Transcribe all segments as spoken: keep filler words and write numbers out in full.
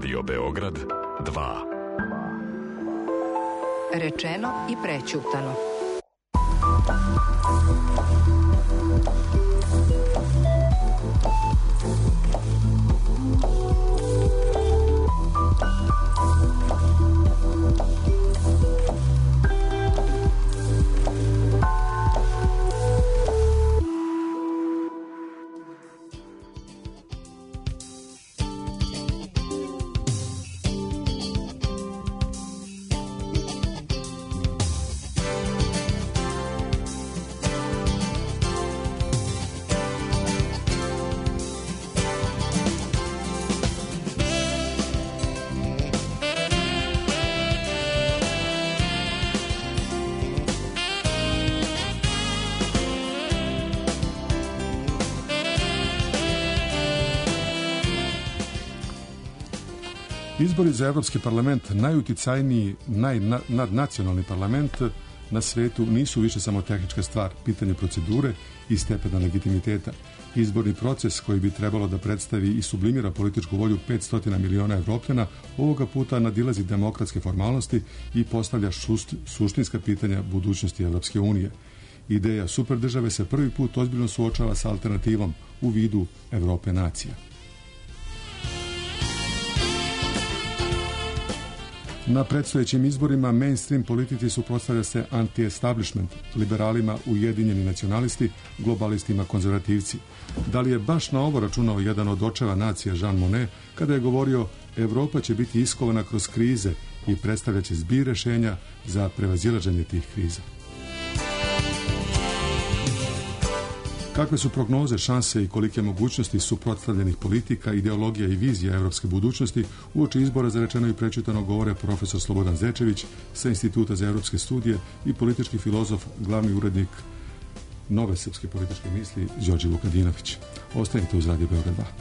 Radio Beograd dva. Rečeno i prećutano. Izbori za Evropski parlament, najuticajniji, najnadnacionalni parlament na svetu, nisu više samo tehnička stvar, pitanje procedure i stepena legitimiteta. Izborni proces koji bi trebalo da predstavi i sublimira političku volju petsto miliona Evropljana ovoga puta nadilazi demokratske formalnosti i postavlja šust, suštinska pitanja budućnosti Evropske unije. Ideja superdržave se prvi put ozbiljno suočava sa alternativom u vidu Evrope nacija. Na predstojećim izborima mainstream politici suprotstavlja se anti-establishment, liberalima ujedinjeni nacionalisti, globalistima konzervativci. Da li je baš na ovo računao jedan od očeva nacija Jean Monnet kada je govorio Evropa će biti iskovana kroz krize i predstavljaće zbir rešenja za prevazilaženje tih kriza? Kakve su prognoze, šanse i kolike mogućnosti suprotstavljenih politika, ideologija i vizija evropske budućnosti uoči izbora za rečeno i prećutano govore profesor Slobodan Zečević sa Instituta za evropske studije i politički filozof, glavni urednik Nove srpske političke misli Đorđe Vukadinović. Ostanite uz Radio Beograd dva.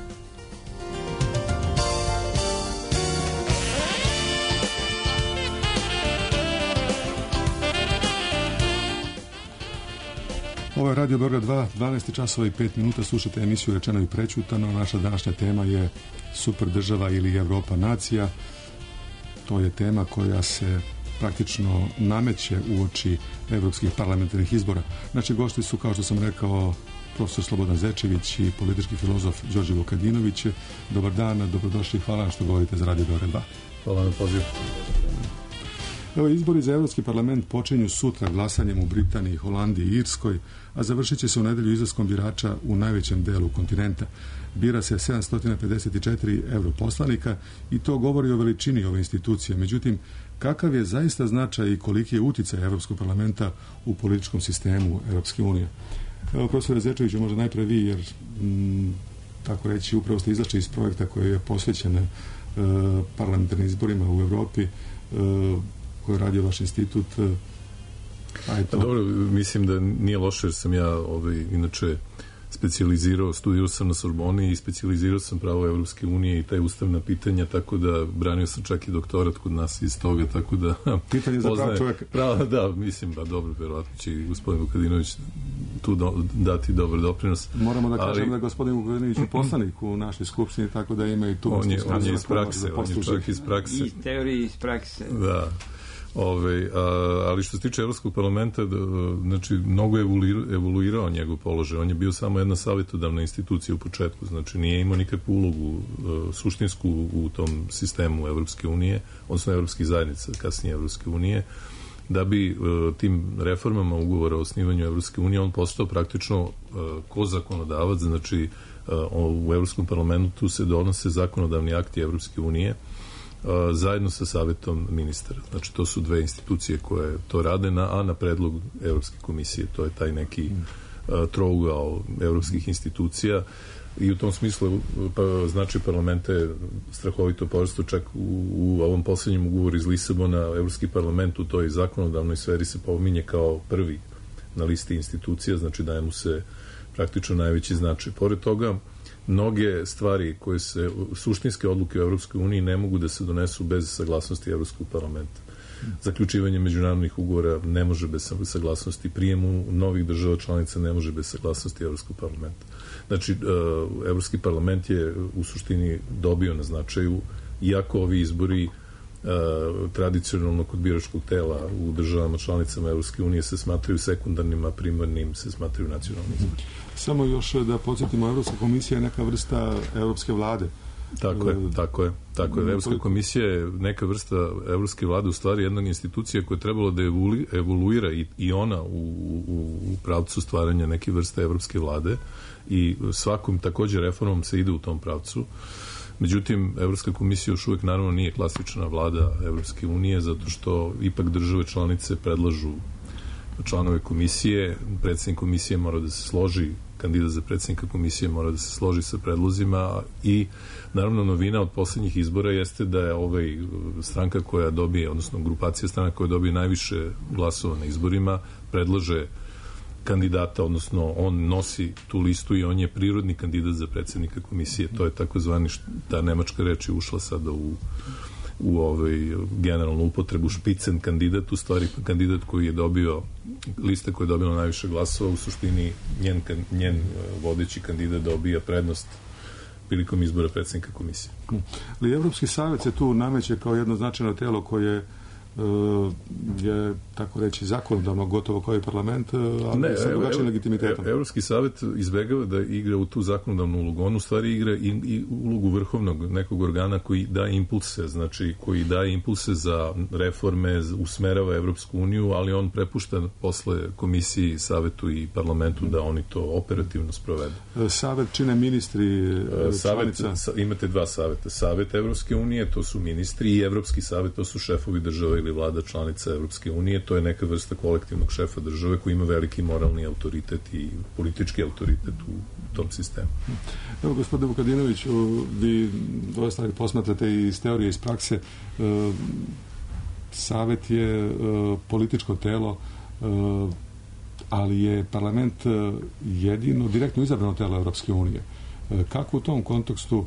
Ovo je Radio Beograd dva, dvanaest časova i pet minuta, slušate emisiju Rečeno i prećutano. Naša današnja tema je super država ili Evropa nacija. To je tema koja se praktično nameće uoči evropskih parlamentarnih izbora. Naši gosti su, kao što sam rekao, profesor Slobodan Zečević i politički filozof Đorđe Vukadinović. Dobar dan, dobrodošli, hvala što govorite za Radio Beograd dva. Hvala na pozivu. Evo, izbori za Evropski parlament počinju sutra glasanjem u Britaniji, Holandiji i Irskoj, a završit će se u nedelju izlaskom birača u najvećem delu kontinenta. Bira se sedamsto pedeset četiri europoslanika i to govori o veličini ove institucije. Međutim, kakav je zaista značaj i koliki je uticaj Evropskog parlamenta u političkom sistemu Evropske unije? Evo, profesore Zečeviću, možda najpre vi, jer m, tako reći, upravo ste izašli iz projekta koji je posvećen e, parlamentarnim izborima u Evropi, e, koji je radio vaš institut. Ajde. Dobro, mislim da nije loše jer sam ja ovaj, inače specijalizirao, studirao sam na Sorboni i specijalizirao sam pravo Evropske unije i taj ustavna pitanja, tako da branio sam čak i doktorat kod nas iz toga, tako da pitanje za prav čovjek. Pravo, da, mislim, ba dobro, verovatno će i gospodin Vukadinović tu do, dati dobar doprinos. Moramo da kažem ali, da je gospodin Vukadinović je poslanik u našoj skupštini, tako da ima i tu on je, on je iz prakse, on je čovjek iz prakse. Iz teorije iz prakse. Da. Ove, a, ali što se tiče Evropskog parlamenta, da, znači, mnogo je evoluirao njegov položaj. On je bio samo jedna savjetodavna institucija u početku, znači nije imao nikakvu ulogu a, suštinsku u tom sistemu Evropske unije, odnosno Evropskih zajednica, kasnije Evropske unije. Da bi a, tim reformama ugovora o osnivanju Evropske unije on postao praktično a, ko zakonodavac, znači a, u Evropskom parlamentu se donose zakonodavni akti Evropske unije zajedno sa savjetom ministara. Znači, to su dve institucije koje to rade, na, a na predlog Evropske komisije. To je taj neki uh, trougao evropskih institucija i u tom smislu pa, znači parlamenta je strahovito porasto, čak u, u ovom posljednjem ugovoru iz Lisabona Evropski parlament u toj zakonodavnoj sferi se pominje kao prvi na listi institucija, znači daje mu se praktično najveći značaj. Pored toga, mnoge stvari koje se, suštinske odluke u Evropskoj uniji ne mogu da se donesu bez saglasnosti Evropskog parlamenta. Zaključivanje međunarodnih ugovora ne može bez saglasnosti, prijemu novih država članica ne može bez saglasnosti Evropskog parlamenta. Znači, Evropski parlament je u suštini dobio na značaju iako ovi izbori tradicionalno kod biračkog tela u državama članicama Evropske unije se smatraju sekundarnim, a primarnim se smatraju nacionalnim izborima. Samo još da podsjetimo, Evropska komisija je neka vrsta evropske vlade. Tako je, tako je. Tako je. Evropska komisija je neka vrsta evropske vlade, u stvari jedna institucija koja je trebala da evoluira i, i ona u, u, u pravcu stvaranja neke vrste evropske vlade i svakom također reformom se ide u tom pravcu. Međutim, Evropska komisija još uvijek naravno nije klasična vlada Evropske unije, zato što ipak države članice predlažu članove komisije, predsjednik komisije mora da se složi, kandidat za predsjednika komisije mora da se složi sa predlozima i naravno novina od posljednjih izbora jeste da je ovaj stranka koja dobije, odnosno grupacija stranaka koja dobije najviše glasova na izborima, predlaže kandidata, odnosno on nosi tu listu i on je prirodni kandidat za predsjednika komisije. To je takozvani, ta nemačka reč je ušla sada u, u ovaj generalnu upotrebu, špicen kandidat, u stvari kandidat koji je dobio, lista koja je dobila najviše glasova, u suštini njen, njen vodeći kandidat dobija prednost prilikom izbora predsjednika komisije. Ali Evropski savjet se tu nameće kao jedno značajno telo koje je, tako reći, zakonodavno gotovo kao i parlament, ali ne, sa drugačijim legitimitetom. Evropski savjet izbegava da igra u tu zakonodavnu ulogu. On u stvari igra i, i ulogu vrhovnog nekog organa koji daje impulse, znači koji daje impulse za reforme, usmerava Evropsku uniju, ali on prepušta posle komisiji, savetu i parlamentu da oni to operativno sprovedu. Savet čine ministri savet, članica? Sa, imate dva saveta. Savet Evropske unije, to su ministri, i Evropski savet, to su šefovi države ili vlada članica Evropske unije. To je neka vrsta kolektivnog šefa države koji ima veliki moralni autoritet i politički autoritet u tom sistemu. Evo, gospodine Vukadinović, vi dosta posmatrate i iz teorije, iz prakse. Savet je političko telo, ali je parlament jedino direktno izabrano telo Evropske unije. Kako u tom kontekstu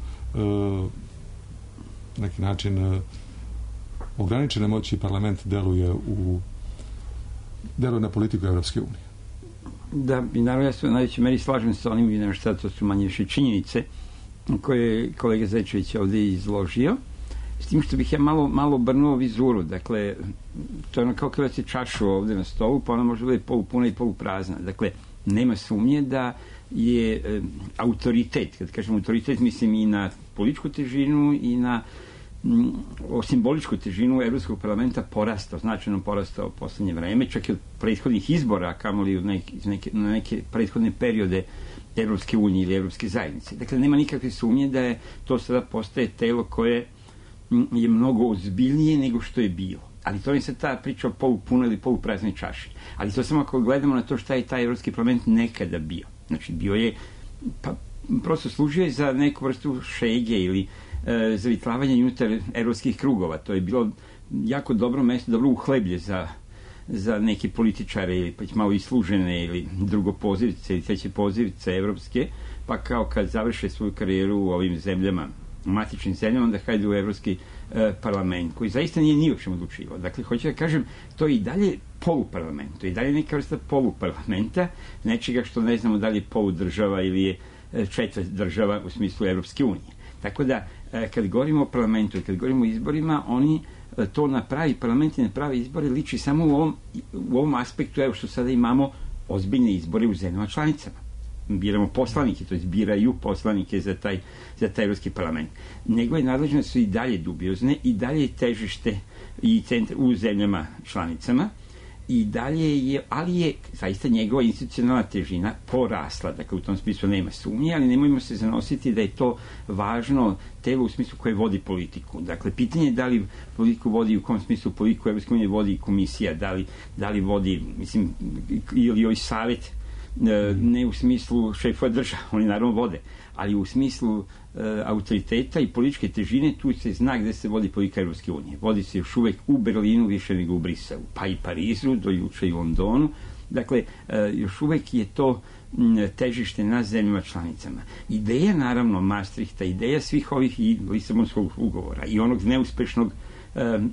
neki način ograničene moći parlament deluje u deluje na politiku Evropske unije? Da, i naravno ja se u najvećoj meri slažem sa onim, i nema šta, to su manje više činjenice koje je kolega Zečević ovdje izložio, s tim što bih ja malo, malo obrnuo vizuru. Dakle, to je ono kao kada se čašu ovdje na stolu, pa ona može biti polupuna i poluprazna. Dakle, nema sumnje da je e, autoritet, kad kažem autoritet, mislim i na političku težinu i na o simboličku težinu Evropskog parlamenta porastao, značajno porastao u poslednje vreme, čak i od prethodnih izbora, kamoli u neke, neke, na neke prethodne periode Evropske unije ili Evropske zajednice. Dakle, nema nikakve sumnje da je to sada postaje telo koje je mnogo ozbiljnije nego što je bilo. Ali to je sad ta priča o polupunoj ili polupraznoj čaši. Ali to samo ako gledamo na to šta je taj Evropski parlament nekada bio. Znači, bio je, pa prosto služio je za neku vrstu šege ili e, zavitlavanje unutar evropskih krugova. To je bilo jako dobro mesto, dobro uhleblje za, za neke političare ili pa malo islužene ili drugopozivce ili treće pozivce evropske, pa kao kad završe svoju karijeru u ovim zemljama, matičnim zemljama, onda hajde u Evropski e, parlament, koji zaista nije ni o čemu odlučivao. Dakle, hoću da kažem, to je i dalje poluparlament, to je i dalje neka vrsta poluparlamenta, nečega što ne znamo da li je poludržava ili je četvrt država u smislu Evropske unije. Tako da, e, kad govorimo o parlamentu i kad govorimo o izborima, oni e, to na pravi parlament i na pravi izbore liči samo u ovom, u ovom aspektu, evo što sada imamo ozbiljne izbore u zemljama članicama. Biramo poslanike, to je biraju poslanike za taj, za taj Evropski parlament. Nego je nadležne su i dalje dubiozne, i dalje je težište i centar u zemljama članicama, i dalje je, ali je zaista njegova institucionalna težina porasla, dakle u tom smislu nema sumnje, ali nemojmo se zanositi da je to važno telo u smislu koje vodi politiku. Dakle, pitanje je da li politiku vodi, u kom smislu politiku Evropske unije vodi komisija, da li, da li vodi, mislim, ili ovaj savjet, ne u smislu šefova država, oni naravno vode, ali u smislu e, autoriteta i političke težine, tu se zna gde se vodi politika Evropske unije. Vodi se još uvek u Berlinu više nego u Briselu, pa i Parizu, do juče i Londonu. Dakle, e, još uvek je to m, težište na zemljama članicama. Ideja, naravno, Maastrichta, ideja svih ovih i Lisabonskog ugovora i onog neuspešnog Um,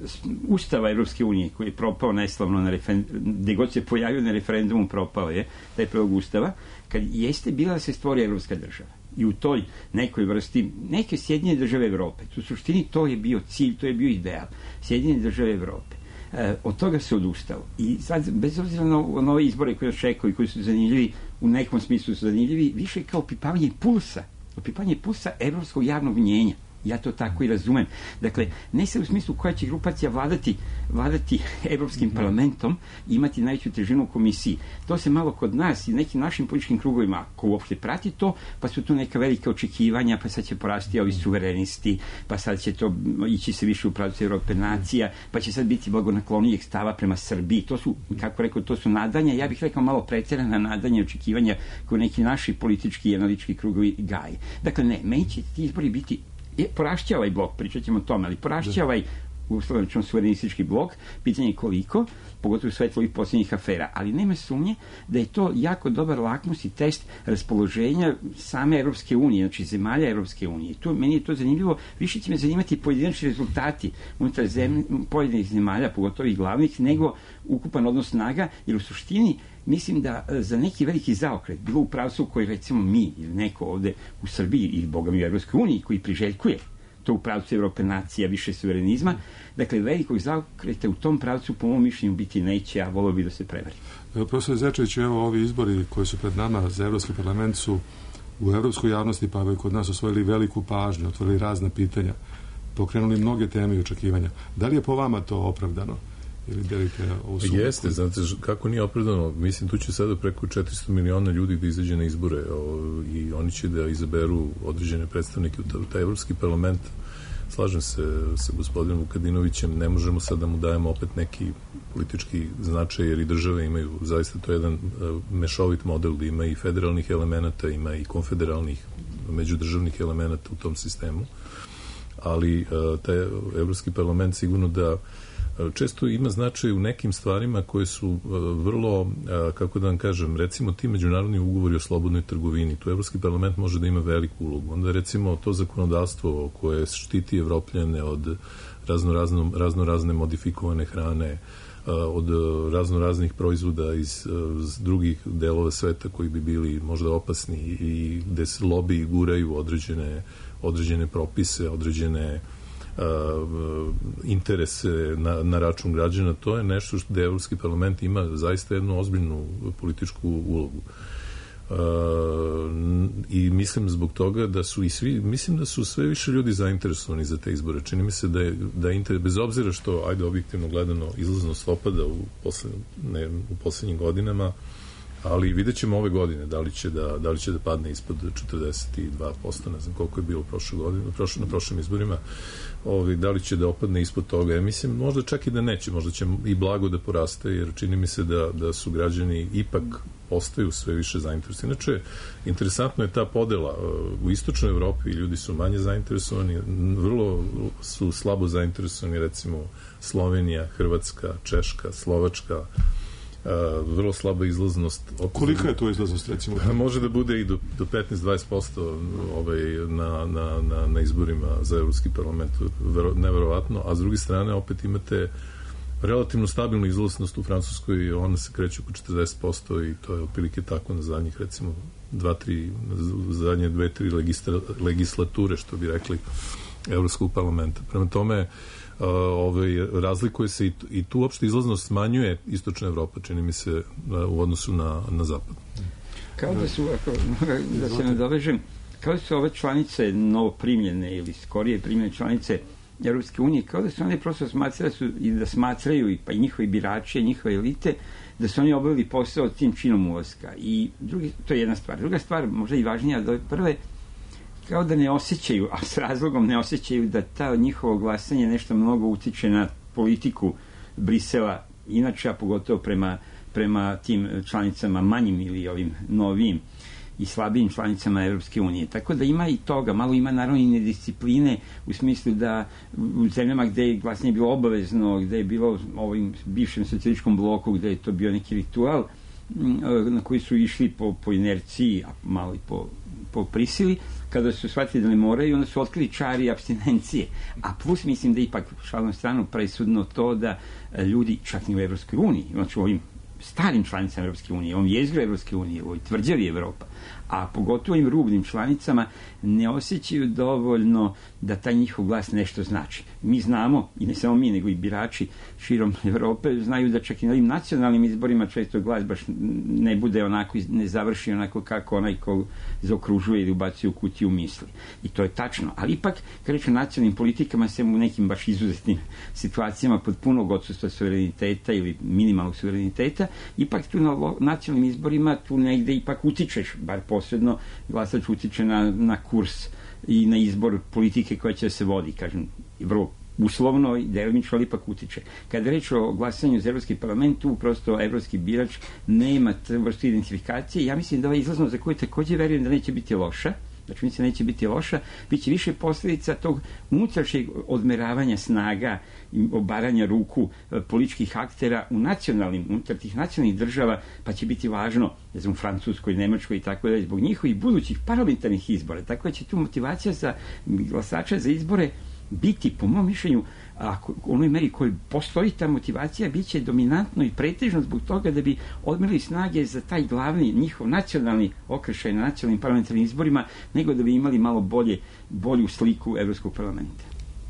Ustava Evropske unije koji je propao neslavno na referendumu, gde god se pojavio na referendumu propao je taj predlog Ustava, kad jeste bila da se stvori Evropska država. i u toj nekoj vrsti, neke Sjedinjene države Evrope. U suštini to je bio cilj, to je bio ideal. Sjedinjene države Evrope. E, od toga se odustalo. I sad, bez obzira na, na ove izbore koje očekuju i koji su zanimljivi, u nekom smislu su zanimljivi, više kao opipavanje pulsa, opipavanje pulsa evropskog javnog mnjenja. Ja to tako i razumem. Dakle, ne se u smislu koja će grupacija vladati, vladati Evropskim parlamentom i imati najveću težinu u komisiji. To se malo kod nas i nekim našim političkim krugovima, ko uopšte prati to, pa su tu neka velika očekivanja, pa sad će porasti ovi suverenisti, pa sad će to ići se više u pravcu Evrope nacija, pa će sad biti blagonaklonijeg stava prema Srbiji. To su, kako rekao, to su nadanja, ja bih rekao malo preterana nadanja i očekivanja koje neki naši politički i analitički krugovi gaje. Dakle, ne, meni će ti izbori biti je porašća ovaj blok, pričat ćemo o tome, ali porašća ovaj uslovno suverenistički blok, pitanje je koliko, pogotovo u svetlu ovih posljednjih afera, ali nema sumnje da je to jako dobar lakmus i test raspoloženja same Evropske unije, znači zemalja Evropske unije. Tu, meni je to zanimljivo, više će me zanimati pojedinačni rezultati unutar zemlje, pojedinih zemalja, pogotovo i glavnih, nego ukupan odnos snaga, jer u suštini mislim da za neki veliki zaokret, bilo u pravcu koji recimo mi ili neko ovde u Srbiji ili boga mi u Evropskoj uniji koji priželjkuje to u pravcu Evrope nacija, više suverenizma, dakle velikog zaokreta u tom pravcu po mom mišljenju biti neće, a volio bi da se prevari. Evo, profesor Zečević, evo ovi izbori koji su pred nama za Evropski parlament su u evropskoj javnosti pa i kod nas osvojili veliku pažnju, otvorili razna pitanja, pokrenuli mnoge teme i očekivanja. Da li je po vama to opravdano? Ili delite ovu sumu? Jeste, znate, kako nije opravdano, mislim, tu će sada preko četiristo miliona ljudi da izađe na izbore o, i oni će da izaberu određene predstavnike u taj Evropski parlament. Slažem se sa gospodinom Vukadinovićem, ne možemo sad da mu dajemo opet neki politički značaj, jer i države imaju, zaista to je jedan uh, mešovit model, da ima i federalnih elemenata, ima i konfederalnih međudržavnih elemenata u tom sistemu, ali uh, taj Evropski parlament sigurno da često ima značaj u nekim stvarima koje su vrlo, kako da vam kažem, recimo ti međunarodni ugovori o slobodnoj trgovini, tu Evropski parlament može da ima veliku ulogu. Onda recimo to zakonodavstvo koje štiti Evropljane od razno, razno, razno razne modifikovane hrane, od razno raznih proizvoda iz, iz drugih delova sveta koji bi bili možda opasni i gde se lobiji guraju određene, određene propise, određene Uh, interese na, na račun građana, to je nešto što Evropski parlament ima zaista jednu ozbiljnu političku ulogu. Uh, i mislim zbog toga da su i svi, mislim da su sve više ljudi zainteresovani za te izbore. Čini mi se da je, da je interes, bez obzira što, ajde objektivno gledano, izlaznost opada u, posle, ne, u poslednjim godinama, ali vidjet ćemo ove godine da li će da, da li će da padne ispod četrdeset dva posto, ne znam koliko je bilo prošle godine, prošle, na prošlim izborima, ovi, da li će da opadne ispod toga. Ja mislim, možda čak i da neće, možda će i blago da poraste, jer čini mi se da, da su građani ipak postaju sve više zainteresovani. Inače, interesantno je ta podela. U istočnoj Evropi ljudi su manje zainteresovani, vrlo su slabo zainteresovani, recimo Slovenija, Hrvatska, Češka, Slovačka, Uh, vrlo slaba izlaznost. Kolika je to izlaznost, recimo? Može da bude i do, do petnaest do dvadeset posto ovaj, na, na, na, na izborima za Evropski parlament, Vero, neverovatno, a s druge strane opet imate relativno stabilnu izlaznost u Francuskoj, ona se kreće oko četrdeset posto i to je otprilike tako na zadnjih, recimo, dva, tri, zadnje dve, tri legisla, legislature, što bi rekli, Evropskog parlamenta. Prema tome, Uh, ovaj, razlikuje se i, i tu uopšte izlaznost smanjuje istočna Evropa, čini mi se, uh, u odnosu na, na zapad. Kao da su, ako, da se nadovežem, kao da su ove članice novoprimljene ili skorije primljene članice Evropske unije, kao da su one prosto smatraju da su, i da smatraju i, pa i njihovi birači, njihove elite, da su oni obavili posao tim činom ulaska. I drugi, to je jedna stvar. Druga stvar, možda i važnija, da prve, kao da ne osjećaju, a s razlogom ne osjećaju da ta njihovo glasanje nešto mnogo utiče na politiku Brisela, inače, a pogotovo prema, prema tim članicama manjim ili ovim novijim i slabijim članicama Evropske unije. Tako da ima i toga, malo ima naravno i nediscipline u smislu da u zemljama gde je glasanje bilo obavezno, gde je bilo ovim bivšem socijalističkom bloku, gde je to bio neki ritual na koji su išli po, po inerciji, a malo i po, po prisili, kada su shvatili da ne moraju, onda su otkrili čari apstinencije. A plus mislim da ipak šalnom stranu presudno to da ljudi, čak i u Evropskoj uniji, znači u ovim starim članicama Evropske unije, ovom jezgru Evropske unije, ovoj tvrđavi Evropa, a pogotovo im rubnim članicama, ne osjećaju dovoljno da taj njihov glas nešto znači. Mi znamo, i ne samo mi, nego i birači širom Evrope, znaju da čak i na ovim nacionalnim izborima često glas baš ne bude onako, ne završi onako kako onaj ko zaokružuje ili ubacuje u kutiju misli. I to je tačno. Ali ipak, kad reći o nacionalnim politikama, se u nekim baš izuzetnim situacijama pod punog odsustva suvereniteta ili minimalnog suvereniteta, ipak tu na nacionalnim izborima tu negde ipak utičeš, bar posredno glasač utiče na, na kurs i na izbor politike koja će se vodi, kažem, vrlo uslovno i delimično, ali ipak utiče. Kada reč o glasanju za Evropski parlament, tu prosto evropski birač nema vrstu identifikacije. Ja mislim da ova izlaznost, za koju takođe verujem da neće biti loša, znači mislim da neće biti loša, bit će više posljedica tog unutrašnjeg odmeravanja snaga i obaranja ruku političkih aktera u nacionalnim, unutar tih nacionalnih država, pa će biti važno, ne znam, u Francuskoj, Nemačkoj i tako da, zbog njihovih budućih parlamentarnih izbora. Tako da će tu motivacija za glasača za izbore biti, po mom mišljenju, ako u onoj meri koji postoji ta motivacija, bit će dominantno i pretežno zbog toga da bi odmerili snage za taj glavni njihov nacionalni okršaj na nacionalnim parlamentarnim izborima, nego da bi imali malo bolje, bolju sliku Evropskog parlamenta.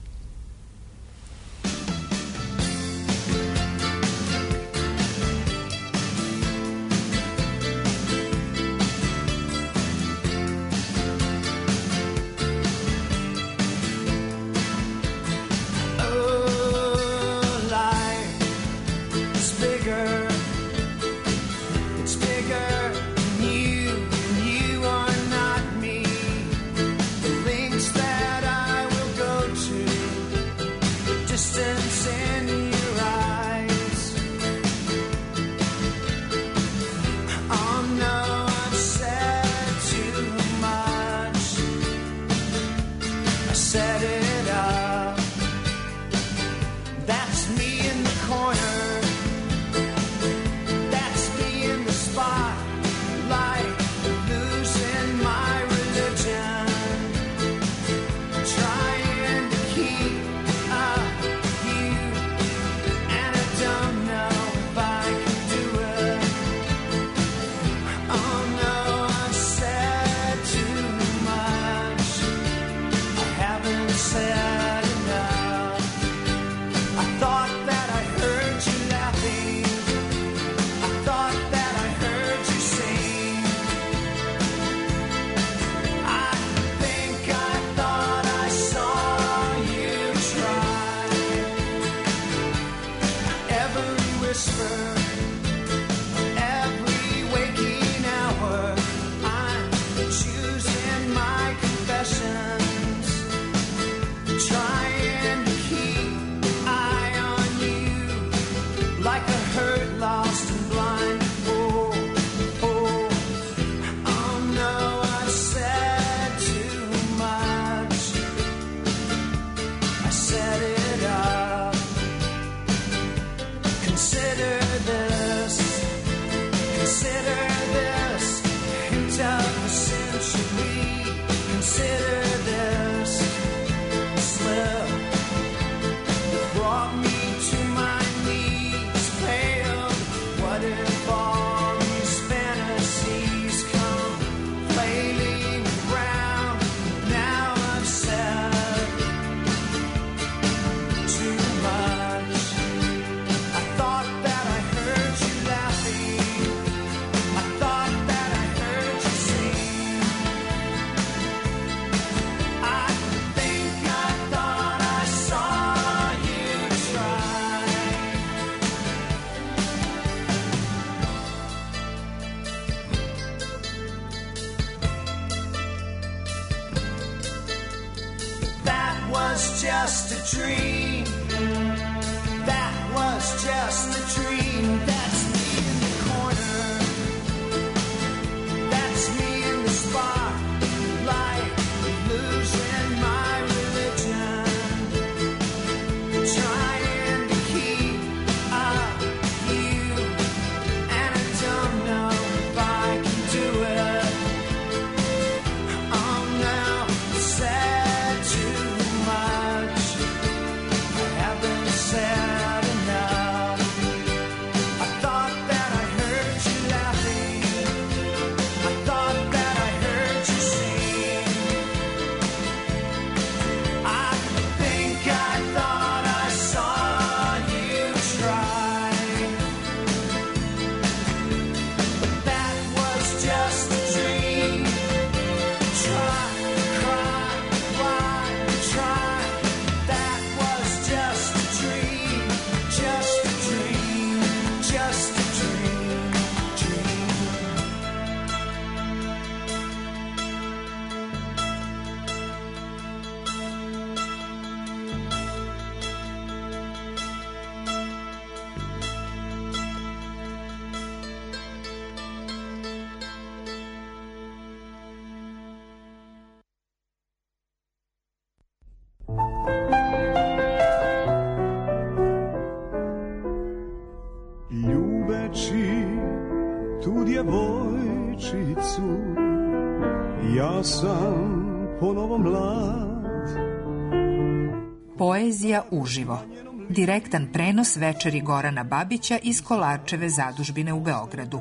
Just a dream. That was just a dream. That's me in the corner. That's me in the spotlight, losing my religion, trying to keep up you, and I don't know if I can do it. I'm now sad too much. oči tu djevojčicu, ja sam ponovo mlad. Poezija uživo. Direktan prenos večeri Gorana Babića iz Kolarčeve zadužbine u Beogradu.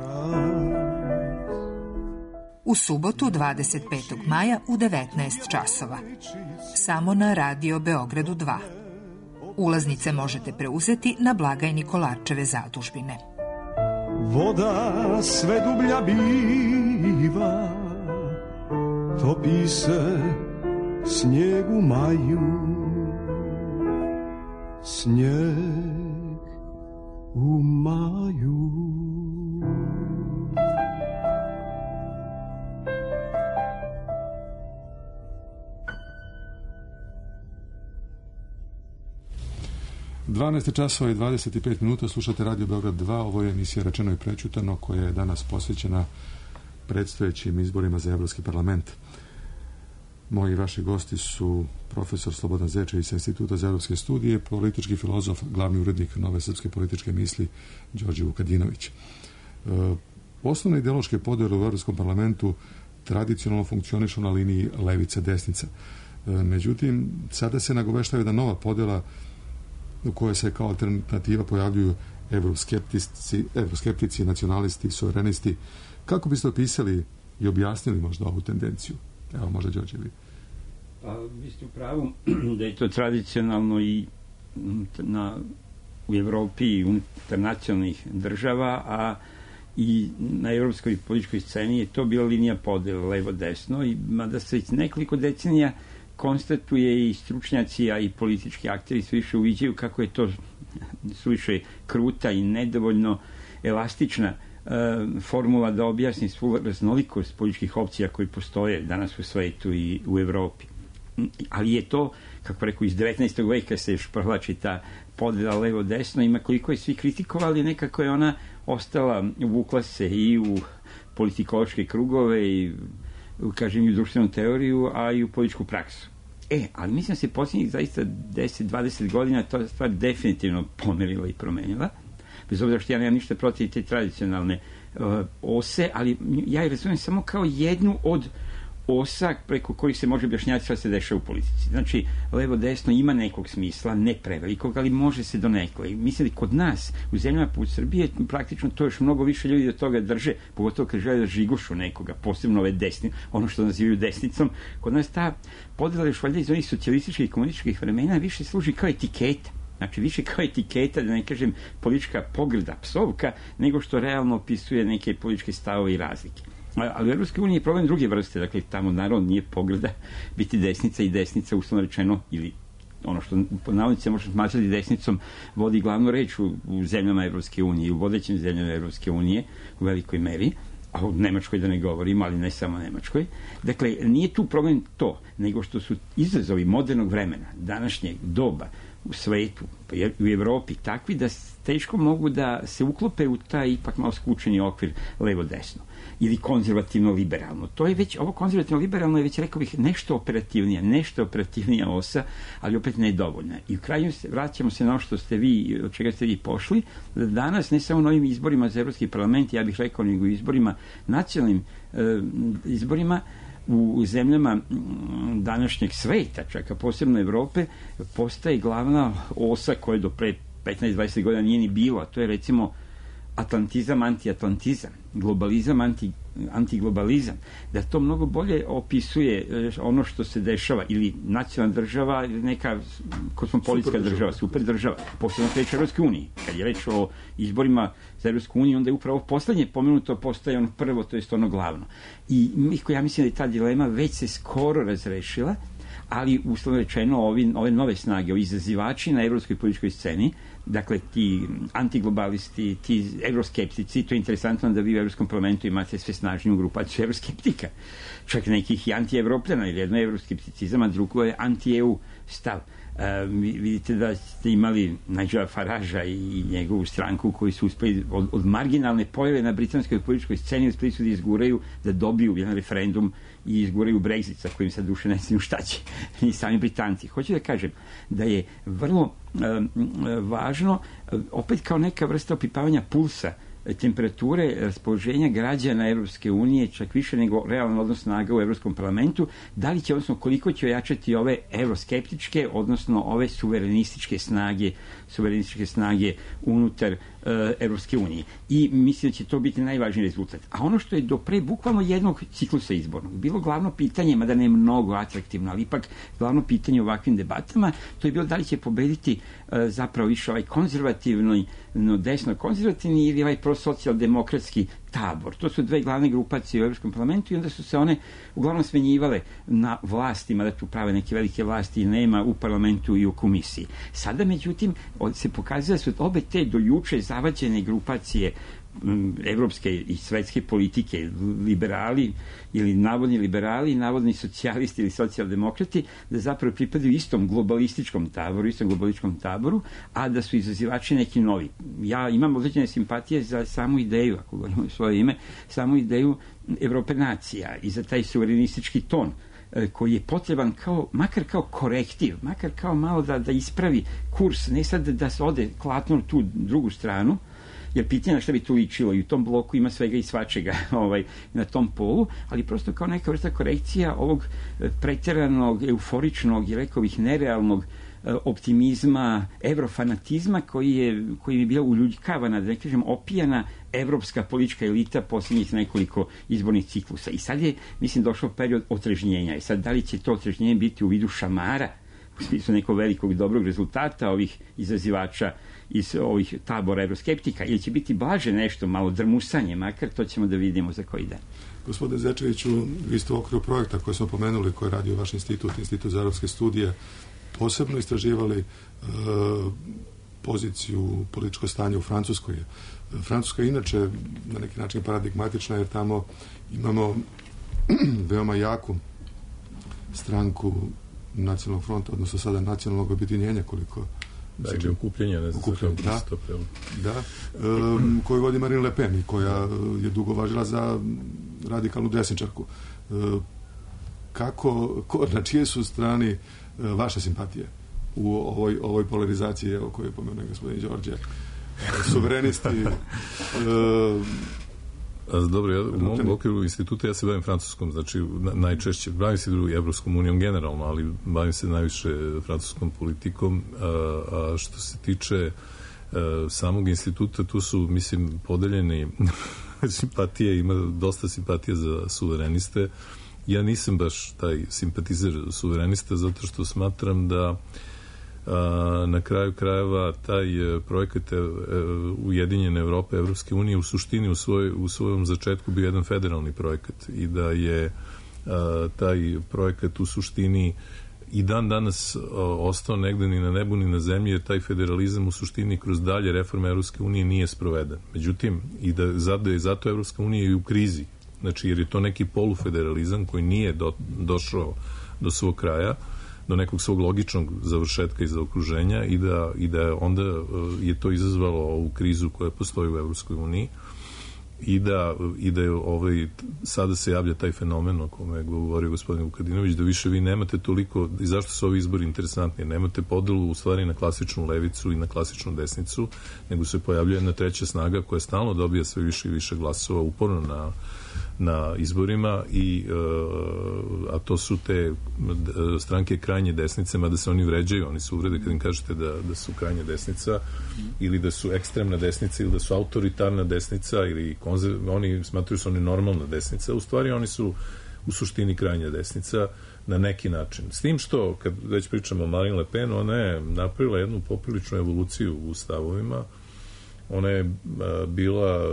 U subotu dvadeset petog maja u devetnaest časova. Samo na Radio Beogradu dva. Ulaznice možete preuzeti na blagajni Kolarčeve zadužbine. Voda sve dublja biva, topi se snijeg u maju, snijeg u maju. dvanaest časova i dvadeset pet minuta, slušate Radio Beograd dva, ovo je emisija Rečeno i prečutano koja je danas posvećena predstojećim izborima za Evropski parlament. Moji i vaši gosti su profesor Slobodan Zečević sa Instituta za evropske studije, politički filozof, glavni urednik Nove srpske političke misli Đorđe Vukadinović. E, osnovne ideološke podjele u Evropskom parlamentu tradicionalno funkcionišu na liniji levica-desnica. E, međutim, sada se nagoveštava jedna nova podjela u kojoj se kao alternativa pojavljuju evroskeptici, evroskeptici, nacionalisti, suverenisti. Kako biste opisali i objasnili možda ovu tendenciju? Evo, možda Đorđe vi. Pa, vi ste u pravu da je to tradicionalno i na, u Evropi i unutar nacionalnih država, a i na evropskoj političkoj sceni je to bila linija podela levo-desno, i mada se već nekoliko decenija konstatuje i stručnjaci, a i politički akteri sve više uviđaju kako je to suviše kruta i nedovoljno elastična e, formula da objasni svu raznolikost političkih opcija koji postoje danas u svetu i u Evropi. Ali je to, kako rekao, iz devetnaestog veka se još provlači ta podela levo-desno, ima koliko je svi kritikovali, nekako je ona ostala, uvukla se i u politikološke krugove i kažem i u društvenu teoriju, a i u političku praksu. E, ali mislim da se posljednjih zaista deset do dvadeset godina ta stvar definitivno pomerila i promenila, bez obzira što ja nemam ništa protiv te tradicionalne uh, ose, ali ja je razumijem samo kao jednu od osa preko kojih se može objašnjati šta se dešava u politici. Znači, levo-desno ima nekog smisla, ne prevelikog, ali može se do nekog. Mislim da kod nas, u zemljama poput Srbije, praktično to još mnogo više ljudi do toga drže, pogotovo kad žele da žigošu nekoga, posebno ove desni, ono što nazivaju desnicom. Kod nas ta podela još valjda iz onih socijalističkih i komunističkih vremena više služi kao etiketa. Znači, više kao etiketa, da ne kažem politička pogrda, psovka, nego što realno opisuje neke političke stavove i razlike. Ali u Evropskoj uniji je problem druge vrste, dakle tamo naravno nije pogreda biti desnica, i desnica uslovno rečeno, ili ono što po navodnicima možemo smatrati desnicom, vodi glavnu reč u, u zemljama Evropske unije, u vodećim zemljama Evropske unije u velikoj meri, a u Nemačkoj da ne govorim, ali ne samo Nemačkoj. Dakle, nije tu problem to, nego što su izazovi modernog vremena, današnjeg doba u svetu, u Evropi, takvi da teško mogu da se uklope u taj ipak malo skučeni okvir levo-desno ili konzervativno-liberalno. To je već, ovo konzervativno-liberalno je već, rekao bih, nešto operativnija, nešto operativnija osa, ali opet ne dovoljna. I u kraju vraćamo se na ono što ste vi, od čega ste vi pošli, da danas, ne samo na ovim izborima za Evropski parlament, ja bih rekao, nego izborima, nacionalnim e, izborima, u zemljama današnjeg sveta, čak a posebno Evrope, postaje glavna osa koja do pre petnaest do dvadeset godina nije ni bilo, a to je recimo atlantizam, antiatlantizam, globalizam, anti, antiglobalizam, da to mnogo bolje opisuje ono što se dešava, ili nacionalna država, ili neka kosmopolitska super država, super država, posebno reč o Evropskoj uniji. Kad je reč o izborima za Evropsku uniju, onda je upravo poslednje pomenuto postaje ono prvo, to je ono glavno. I ja mislim da je ta dilema već se skoro razrešila, ali uslovno rečeno ovi, ove nove snage, ovi izazivači na evropskoj političkoj sceni, dakle ti antiglobalisti, ti evroskeptici, to je interesantno da vi u Evropskom parlamentu imate sve snažniju grupaciju evroskeptika, čak nekih i anti-evropljana, jer jedno je evroskepticizam, a drugo je anti-E U stav. Uh, vidite da ste imali Nigela Faraža i njegovu stranku koji su uspeli od, od marginalne pojave na britanskoj političkoj sceni uspeli su da izguraju, da dobiju jedan referendum i izguraju Brexit, sa kojim sad duše ne znaju šta će i sami Britanci. Hoću da kažem da je vrlo uh, važno, uh, opet kao neka vrsta opipavanja pulsa temperature raspoloženja građana Evropske unije, čak više nego realan odnos snaga u Evropskom parlamentu, da li će, odnosno koliko će ojačati ove evroskeptičke, odnosno ove suverenističke snage, suverenističke snage unutar uh, Evropske unije. I mislim da će to biti najvažniji rezultat. A ono što je do pre bukvalno jednog ciklusa izbornog bilo glavno pitanje, mada ne mnogo atraktivno, ali ipak glavno pitanje u ovakvim debatama, to je bilo da li će pobediti uh, zapravo više ovaj konzervativni, no desno konzervativni ili ovaj prosocijaldemokratski tabor. To su dve glavne grupacije u Evropskom parlamentu i onda su se one uglavnom smenjivale na vlastima, da tu prave neke velike vlasti nema u parlamentu i u komisiji. Sada, međutim, se pokazuje da su obe te do juče zavađene grupacije evropske i svetske politike, liberali ili navodni liberali, navodni socijalisti ili socijaldemokrati, da zapravo pripadaju istom globalističkom taboru, istom globalističkom taboru, a da su izazivači neki novi. Ja imam određene simpatije za samu ideju, ako govorimo svoje ime, samu ideju Evrope nacija i za taj suverenistički ton koji je potreban kao, makar kao korektiv, makar kao malo da, da ispravi kurs, ne sad da se ode klatno tu drugu stranu, jer pitanje na šta bi tu ličilo i u tom bloku ima svega i svačega ovaj, na tom polu, ali prosto kao neka vrsta korekcija ovog pretjeranog, euforičnog i rekao bih nerealnog optimizma, evrofanatizma koji je, koji je bio uljuljkavana, da ne kažem opijana evropska politička elita posljednjih nekoliko izbornih ciklusa. I sad je, mislim, došao period otrežnjenja. I sad, da li će to otrežnjenje biti u vidu šamara, u smislu nekog velikog dobrog rezultata ovih izazivača iz ovih tabora evroskeptika, ili će biti blaže nešto, malo drmusanje, makar to ćemo da vidimo za koji dan. Gospodine Zečeviću, vi ste u okviru projekta koje smo pomenuli, koji je radio vaš institut, Institut za evropske studije, posebno istraživali e, poziciju, političko stanje u Francuskoj. Francuska je inače na neki način paradigmatična, jer tamo imamo veoma jaku stranku nacionalnog fronta, odnosno sada nacionalnog objedinjenja, koliko da, ili okupljenja, ne znam kako da, da, um, koju vodi Marine Le Pen i koja je dugo važila za radikalnu desničarku. Uh, kako, ko, na čije su strani uh, vaše simpatije u ovoj, ovoj polarizaciji o kojoj je pomenuo gospodin Đorđe? Suverenisti... Uh, Dobro, ja, u mom okviru instituta ja se bavim francuskom, znači najčešće, bavim se i Evropskom unijom generalno, ali bavim se najviše francuskom politikom, a, a što se tiče a, samog instituta, tu su, mislim, podeljeni simpatije, ima dosta simpatije za suvereniste. Ja nisam baš taj simpatizer suverenista, zato što smatram da a, na kraju krajeva taj projekat Ujedinjene Evrope, Evropske unije u suštini u, svoj, u svojom začetku bio jedan federalni projekat i da je a, taj projekat u suštini i dan danas a, ostao negde ni na nebu ni na zemlji, jer taj federalizam u suštini kroz dalje reforme Evropske unije nije sproveden. Međutim, i da, da je zato Evropska unija i u krizi, znači jer je to neki polufederalizam koji nije do, došao do svog kraja, do nekog svog logičnog završetka i zaokruženja i da, i da onda je to izazvalo ovu krizu koja postoji u Evropskoj uniji i da, i da je ovaj, sada se javlja taj fenomen o kome je govorio gospodin Vukadinović, da više vi nemate toliko, i zašto su ovi izbori interesantni, nemate podelu u stvari na klasičnu levicu i na klasičnu desnicu, nego se pojavljuje jedna treća snaga koja stalno dobija sve više i više glasova uporno na na izborima i a to su te stranke krajnje desnice, mada se oni vređaju, oni se uvrede kad im kažete da, da su krajnja desnica ili da su ekstremna desnica ili da su autoritarna desnica ili konzerv... oni smatruju su oni normalna desnica, u stvari oni su u suštini krajnja desnica na neki način. S tim što, kad već pričamo o Marine Le Pen, ona je napravila jednu popriličnu evoluciju u stavovima. Ona je a, bila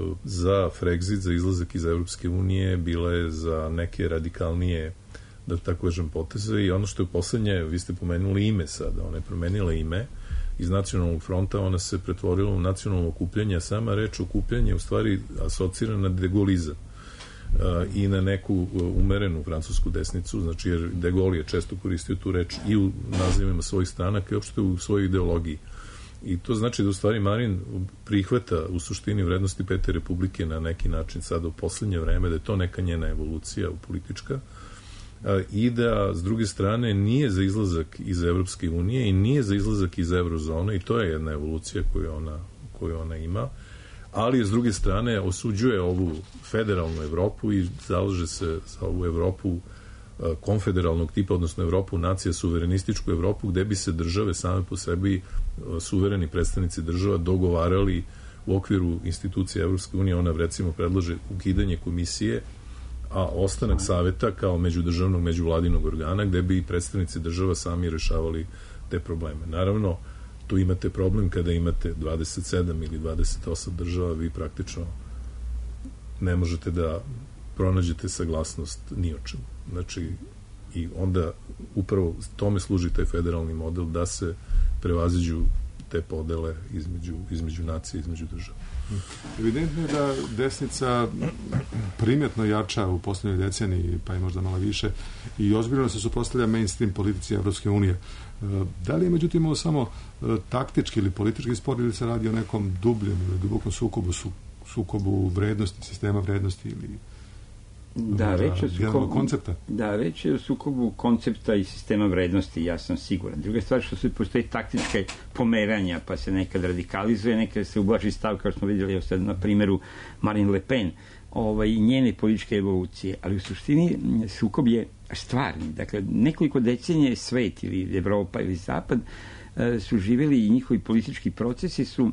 za Frexit, za izlazak iz Evropske unije, bila je za neke radikalnije, da tako kažem, poteze i ono što je poslednje, vi ste pomenuli ime sada, ona je promenila ime iz nacionalnog fronta, ona se pretvorila u nacionalno okupljanje, a sama reč okupljanje u stvari asocira na degolizam a, i na neku umerenu francusku desnicu, znači jer De Gaulle je često koristio tu reč i u nazivima svojih stranaka i uopšte u svojoj ideologiji. I to znači da u stvari Marin prihvata u suštini vrednosti Pete Republike na neki način sada u poslednje vreme, da je to neka njena evolucija politička a, i da s druge strane nije za izlazak iz Evropske unije i nije za izlazak iz eurozone i to je jedna evolucija koju ona, koju ona ima, ali s druge strane osuđuje ovu federalnu Evropu i zalaže se za ovu Evropu konfederalnog tipa, odnosno Evropu nacija, suverenističku Evropu, gde bi se države same po sebi, suvereni predstavnici država, dogovarali u okviru institucije Evropske unije. Ona recimo predlaže ukidanje komisije, a ostanak saveta kao međudržavnog, međuvladinog organa, gde bi predstavnici država sami rešavali te probleme. Naravno, tu imate problem kada imate dvadeset sedam ili dvadeset osam država, vi praktično ne možete da pronađete saglasnost ni o čemu. Znači, i onda upravo tome služi taj federalni model, da se prevaziđu te podele između, između nacije, između država. Evidentno je da desnica primjetno jača u posljednjoj deceniji, pa i možda malo više, i ozbiljno se suprotstavlja mainstream politici Evropske unije. Da li je međutim ovo samo taktički ili politički spor, ili se radi o nekom dubljem ili dubokom sukobu, su, sukobu vrednosti, sistema vrednosti ili da, reč je o sukobu koncepta? Da, reč je o sukobu koncepta i sistema vrednosti, ja sam siguran. Druga stvar što se postoji taktičke pomeranja, pa se nekad radikalizuje, nekad se ublaži stav, kao smo vidjeli sad na primjeru Marine Le Pen, ovaj, njene političke evolucije, ali u suštini sukob je stvarni. Dakle, nekoliko decenije svet ili Evropa ili Zapad su živjeli i njihovi politički procesi su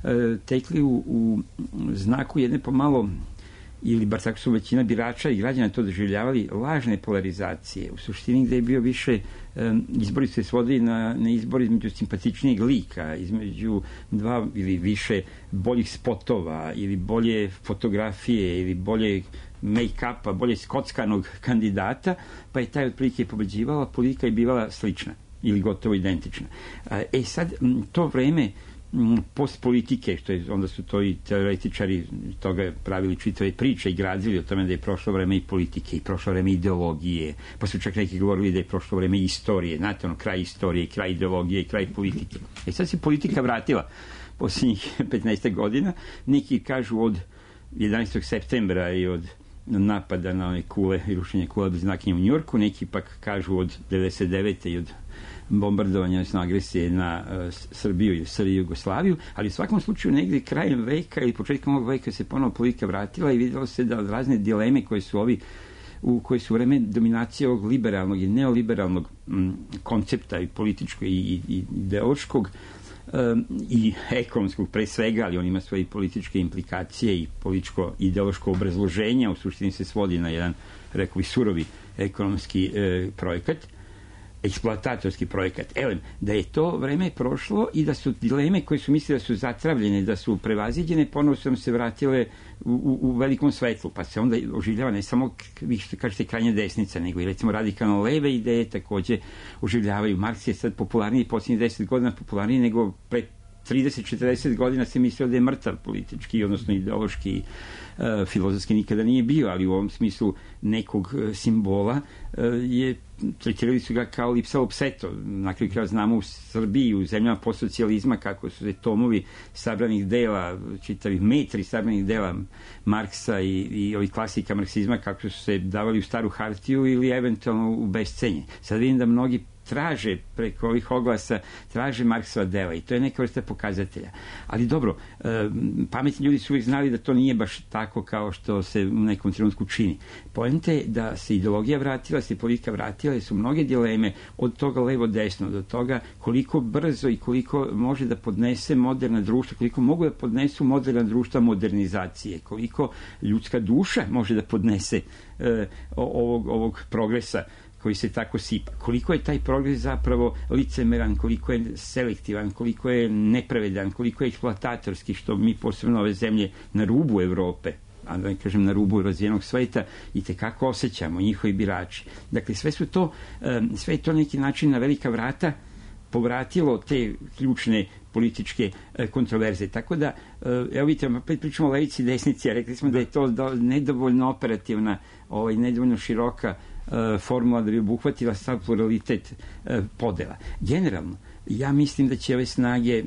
tekli u, u znaku jedne pomalo, ili bar tako su većina birača i građana to doživljavali, lažne polarizacije. U suštini gde je bio više, um, izbori se svodili na, na izbor između simpatičnijeg lika, između dva ili više boljih spotova, ili bolje fotografije, ili bolje make-upa, bolje skockanog kandidata, pa je taj otprilike pobeđivala, politika je bivala slična ili gotovo identična. E sad, to vreme post politike, što je, onda su to i teoretičari toga pravili čitave priče i gradili o tome da je prošlo vreme i politike i prošlo vreme ideologije, pa su čak neki govorili da je prošlo vreme istorije, znate ono, kraj istorije, kraj ideologije i kraj politike. E sad se politika vratila posljednjih petnaest godina, neki kažu od jedanaestog septembra i od napada na one kule i rušenje kula bez znakinja u Njujorku, neki pak kažu od devedeset devete i od bombardovanja, odnosno agresije na uh, Srbiju ili Srbiju Jugoslaviju, ali u svakom slučaju negdje krajem veka ili početkom ovog veka se ponovo politika vratila i vidjelo se da razne dileme koje su ovi u koje su vreme dominacije ovog liberalnog i neoliberalnog m, koncepta i političkog i, i, i ideološkog um, i ekonomskog pre svega, ali on ima svoje političke implikacije i političko-ideološko obrazloženje, u suštini se svodi na jedan, rekao bih, surovi ekonomski e, projekat, eksploatatorski projekat. Evo, da je to vreme prošlo i da su dileme koje su mislili da su zatravljene, da su prevaziđene, ponovo su se vratile u, u, u velikom svetlu, pa se onda oživljava ne samo, vi što kažete, krajnja desnica, nego i recimo radikalno leve ideje takođe oživljavaju. Marks je sad popularniji posljednjih deset godina, popularniji nego pre trideset četrdeset godina se mislio da je mrtav politički, odnosno ideološki, uh, filozofski nikada nije bio, ali u ovom smislu nekog uh, simbola uh, je, tretirali su ga kao lipsalopseto. Na kraju kraja znamo u Srbiji, u zemljama postsocijalizma, kako su se tomovi sabranih dela, čitavi metri sabranih dela Marksa i, i ovih klasika marksizma, kako su se davali u staru hartiju ili eventualno u bescenje. Sad vidim da mnogi traže preko ovih oglasa, traže Marksova dela i to je neka vrsta pokazatelja. Ali dobro, e, pametni ljudi su uvijek znali da to nije baš tako kao što se u nekom trenutku čini. Poenta je da se ideologija vratila, se politika vratila, su mnoge dileme od toga levo-desno, do toga koliko brzo i koliko može da podnese moderna društva, koliko mogu da podnesu moderna društva modernizacije, koliko ljudska duša može da podnese e, ovog, ovog progresa koji se tako sipa. Koliko je taj progres zapravo licemeran, koliko je selektivan, koliko je nepravedan, koliko je eksploatatorski, što mi posebno ove zemlje na rubu Evrope, a da ne kažem na rubu razvijenog sveta, i tekako osjećamo, njihovi birači. Dakle, sve su to, sve je to neki način na velika vrata povratilo te ključne političke kontroverze. Tako da, evo vidite, opet pričamo o levici i desnici, a rekli smo da je to nedovoljno operativna, ovaj, nedovoljno široka formula da bi obuhvatila sav pluralitet podela. Generalno, ja mislim da će ove snage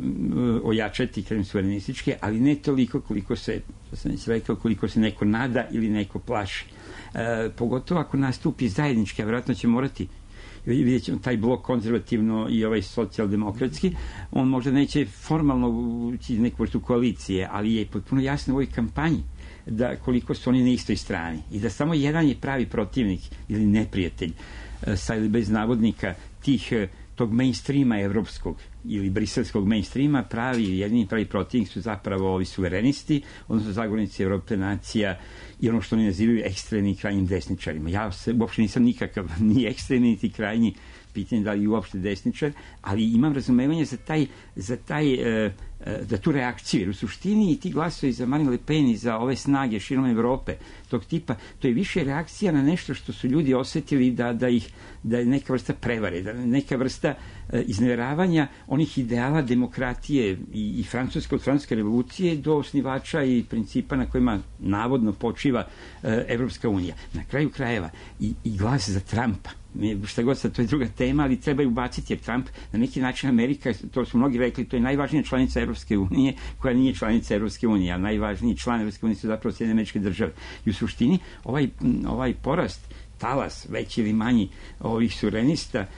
ojačati, kažem, suverenističke, ali ne toliko koliko se, što sam već rekao, koliko se neko nada ili neko plaši. E, pogotovo ako nastupi zajednički, a vjerojatno će morati vidjet ćemo taj blok konzervativno i ovaj socijaldemokratski, on možda neće formalno ući neku vrstu koalicije, ali je potpuno jasno u ovoj kampanji da koliko su oni na istoj strani i da samo jedan je pravi protivnik ili neprijatelj sa ili bez navodnika tih tog mainstreama evropskog ili briselskog mainstreama, pravi, jedini pravi protivnik su zapravo ovi suverenisti, odnosno zagovornici Evrope nacija i ono što oni nazivaju ekstremni i krajnjim desničarima. Ja se uopšte nisam nikakav ni ekstremni niti krajnji, pitanje da li je uopšte desničar, ali imam razumevanje za taj, za taj e, e, za tu reakciju, jer u suštini i ti glasovi za Marine Le Pen i za ove snage širom Evrope tog tipa, to je više reakcija na nešto što su ljudi osetili da, da ih da je neka vrsta prevare, da je neka vrsta e, izneveravanja onih ideala demokratije i, i francuske od francuske revolucije do osnivača i principa na kojima navodno počiva e, Evropska unija. Na kraju krajeva i, i glas za Trumpa, šta god sad, to je druga tema, ali treba ju ubaciti, jer Trump na neki način Amerika, to su mnogi rekli, to je najvažnija članica Evropske unije koja nije članica Evropske unije, a najvažniji član Evropske unije su zapravo Sjedinjene Američke Države. I u suštini ovaj, ovaj porast, talas, veći ili manji ovih suverenista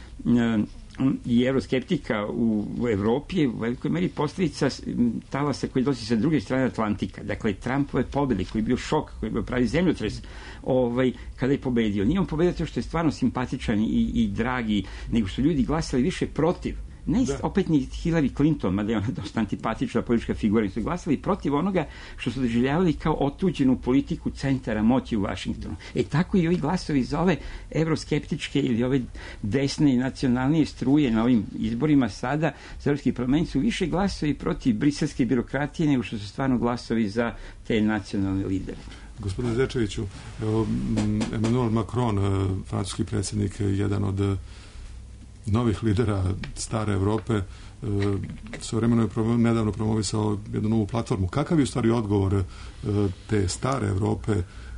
i euroskeptika u, u Evropi je u velikoj meri posljedica talasa koji dolazi sa druge strane Atlantika. Dakle, Trumpove pobjede, koji je bio šok, koji je bio pravi zemljotres, ovaj, kada je pobedio. Nije on pobedio to što je stvarno simpatičan i, i dragi, nego su ljudi glasali više protiv. Ne, da. Opet ni Hillary Clinton, mada je ona dosta antipatična politička figura, su glasali protiv onoga što su doživljavali kao otuđenu politiku centara moći u Vašingtonu. E tako i ovi glasovi za ove evroskeptičke ili ove desne i nacionalnije struje na ovim izborima sada za Evropski parlament su više glasovi protiv briselske birokratije nego što su stvarno glasovi za te nacionalne lidere. Gospodine Zečeviću, Emmanuel Macron, francuski predsjednik, jedan od novih lidera stare Evrope, svojevremeno je promo, nedavno promovisao jednu novu platformu. Kakav je u stvari odgovor te stare Evrope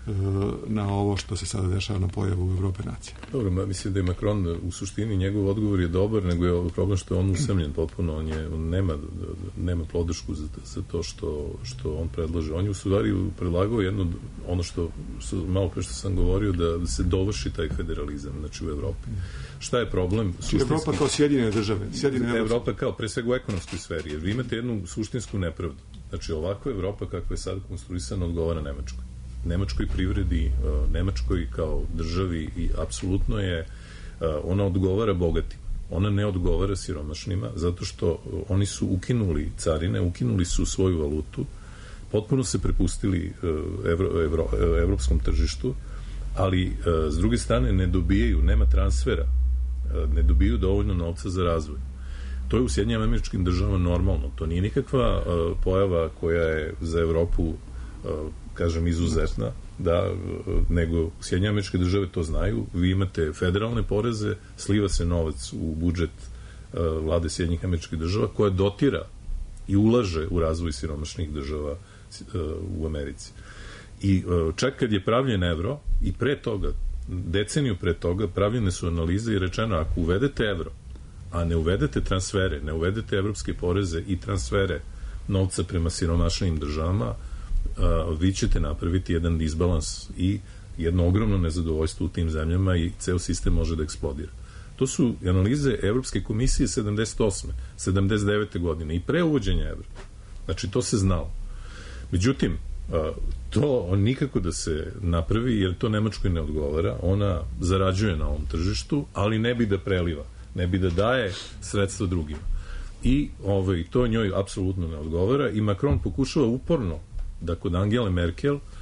na ovo što se sada dešava na pojavu u Evrope nacije? Dobro, mislim da je Macron u suštini, njegov odgovor je dobar, nego je problem što je on usamljen potpuno, on, je, on nema, nema podršku za, za to što, što on predlaže. On je u stvari predlagao jedno, ono što, što malo pre što sam govorio, da se dovrši taj federalizam, znači u Evropi. Šta je problem? Evropa kao Sjedinjene države. Sjedinjene Evropa kao pre svega u ekonomskoj sferi, jer vi imate jednu suštinsku nepravdu. Znači, ovakva Evropa kakva je sad konstruisana odgovara Nemačkoj. Nemačkoj privredi, Nemačkoj kao državi i apsolutno je, ona odgovara bogatima. Ona ne odgovara siromašnima, zato što oni su ukinuli carine, ukinuli su svoju valutu, potpuno se prepustili evro, evro, evropskom tržištu, ali s druge strane ne dobijaju, nema transfera, ne dobijaju dovoljno novca za razvoj. To je u Sjedinjenim Američkim Državama normalno. To nije nikakva pojava koja je za Evropu, kažem, izuzetna, da, nego Sjedinjene Američke Države to znaju. Vi imate federalne poreze, sliva se novac u budžet uh, vlade Sjedinjenih Američkih Država, koja dotira i ulaže u razvoj siromašnih država uh, u Americi. I uh, čak kad je pravljen evro, i pre toga, deceniju pre toga, pravljene su analize i rečeno, ako uvedete evro, a ne uvedete transfere, ne uvedete evropske poreze i transfere novca prema siromašnim državama, Uh, vi ćete napraviti jedan disbalans i jedno ogromno nezadovoljstvo u tim zemljama i ceo sistem može da eksplodira. To su analize Evropske komisije sedamdeset osme sedamdeset devete godine i pre uvođenja evra. Znači, to se znalo. Međutim, uh, to nikako da se napravi, jer to Nemačkoj ne odgovara. Ona zarađuje na ovom tržištu, ali ne bi da preliva, ne bi da daje sredstva drugima. I ovaj, to njoj apsolutno ne odgovara i Macron pokušava uporno da kod Angele Merkel uh,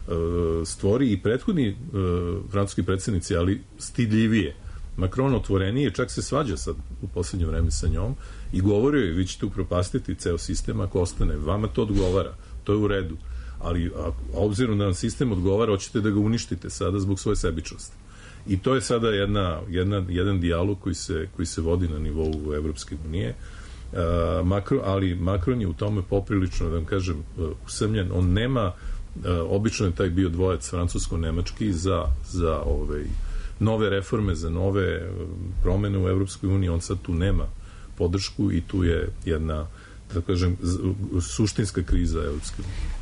stvori i prethodni uh, francuski predsjednici, ali stidljivije. Macron otvorenije, čak se svađa sad u poslednje vreme sa njom i govorio je, vi ćete upropastiti ceo sistem ako ostane. Vama to odgovara, to je u redu. Ali a, obzirom da vam sistem odgovara, hoćete da ga uništite sada zbog svoje sebičnosti. I to je sada jedna, jedna, jedan dijalog koji se, koji se vodi na nivou Evropske unije. Uh, Macron, ali Macron je u tome poprilično, da vam kažem, uh, usamljen. On nema, uh, obično je taj bio dvojac francusko-nemački za, za ovaj, nove reforme, za nove uh, promene u Evropskoj uniji. On sad tu nema podršku i tu je jedna, da kažem, suštinska kriza Evropske unije.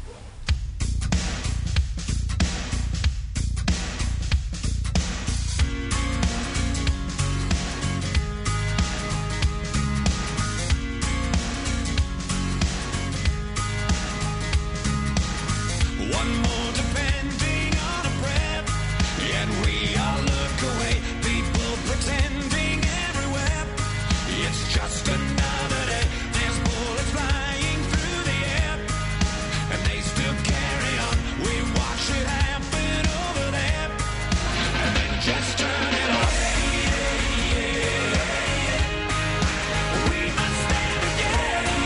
more depending on a breath. Yet we all look away, people pretending everywhere. It's just another day. There's bullets flying through the air, and they still carry on. We watch it happen over there, and then just turn it off. We must stand together.